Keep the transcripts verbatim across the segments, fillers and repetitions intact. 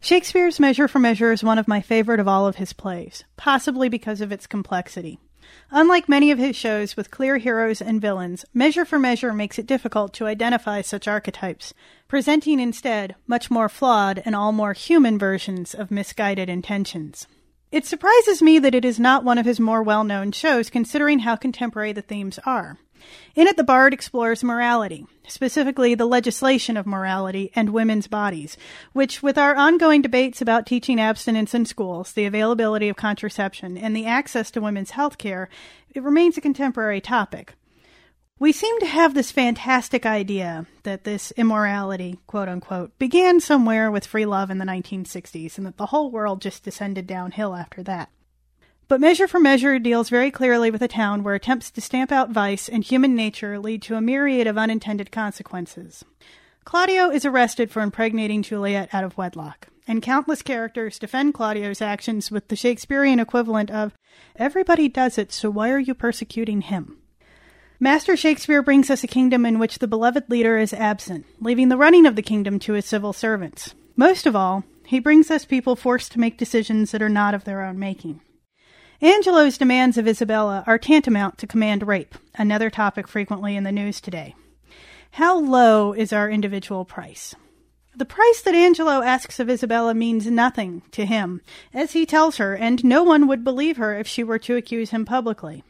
Shakespeare's Measure for Measure is one of my favorite of all of his plays, possibly because of its complexity. Unlike many of his shows with clear heroes and villains, Measure for Measure makes it difficult to identify such archetypes, presenting instead much more flawed and all more human versions of misguided intentions. It surprises me that it is not one of his more well-known shows, considering how contemporary the themes are. In it, the Bard explores morality, specifically the legislation of morality and women's bodies, which, with our ongoing debates about teaching abstinence in schools, the availability of contraception, and the access to women's health care, it remains a contemporary topic. We seem to have this fantastic idea that this immorality, quote-unquote, began somewhere with free love in the nineteen sixties, and that the whole world just descended downhill after that. But Measure for Measure deals very clearly with a town where attempts to stamp out vice and human nature lead to a myriad of unintended consequences. Claudio is arrested for impregnating Juliet out of wedlock, and countless characters defend Claudio's actions with the Shakespearean equivalent of, "Everybody does it, so why are you persecuting him?" Master Shakespeare brings us a kingdom in which the beloved leader is absent, leaving the running of the kingdom to his civil servants. Most of all, he brings us people forced to make decisions that are not of their own making. Angelo's demands of Isabella are tantamount to command rape, another topic frequently in the news today. How low is our individual price? The price that Angelo asks of Isabella means nothing to him, as he tells her, and no one would believe her if she were to accuse him publicly.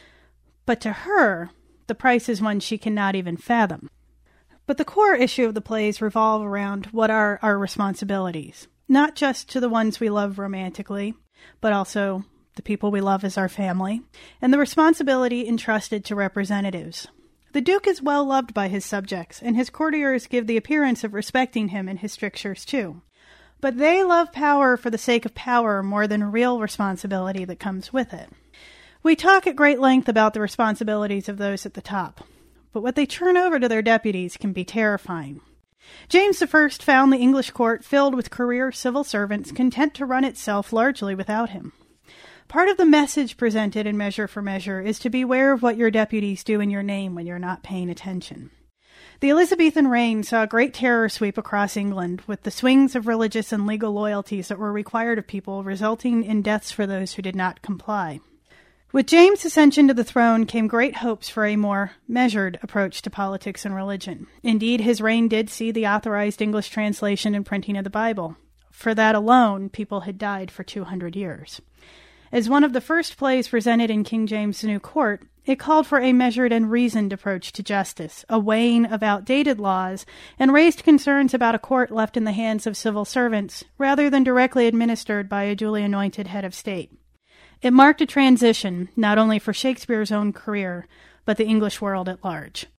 But to her, the price is one she cannot even fathom. But the core issue of the plays revolve around what are our responsibilities, not just to the ones we love romantically, but also the people we love as our family, and the responsibility entrusted to representatives. The Duke is well loved by his subjects, and his courtiers give the appearance of respecting him in his strictures too. But they love power for the sake of power more than real responsibility that comes with it. We talk at great length about the responsibilities of those at the top, but what they turn over to their deputies can be terrifying. James the First found the English court filled with career civil servants content to run itself largely without him. Part of the message presented in Measure for Measure is to beware of what your deputies do in your name when you're not paying attention. The Elizabethan reign saw a great terror sweep across England, with the swings of religious and legal loyalties that were required of people, resulting in deaths for those who did not comply. With James' ascension to the throne came great hopes for a more measured approach to politics and religion. Indeed, his reign did see the authorized English translation and printing of the Bible. For that alone, people had died for two hundred years. As one of the first plays presented in King James' new court, it called for a measured and reasoned approach to justice, a weighing of outdated laws, and raised concerns about a court left in the hands of civil servants, rather than directly administered by a duly anointed head of state. It marked a transition, not only for Shakespeare's own career, but the English world at large.